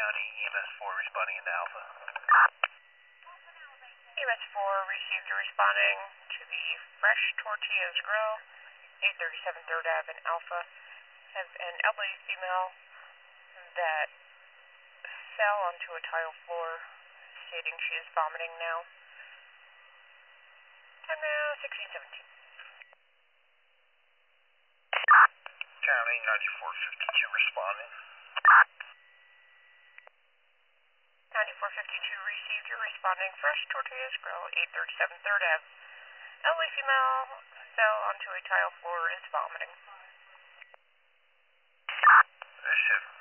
County, EMS-4 responding into Alpha. EMS-4 received a responding to the Fresh Tortillas Grill, 837 3rd Ave in Alpha, have an elderly female that fell onto a tile floor, stating she is vomiting now. Time now, 16:17. County, 9452 responding. 9452 received your responding Fresh Tortillas Grill, 837 3rd Ave. Elderly female fell onto a tile floor, is vomiting. Shift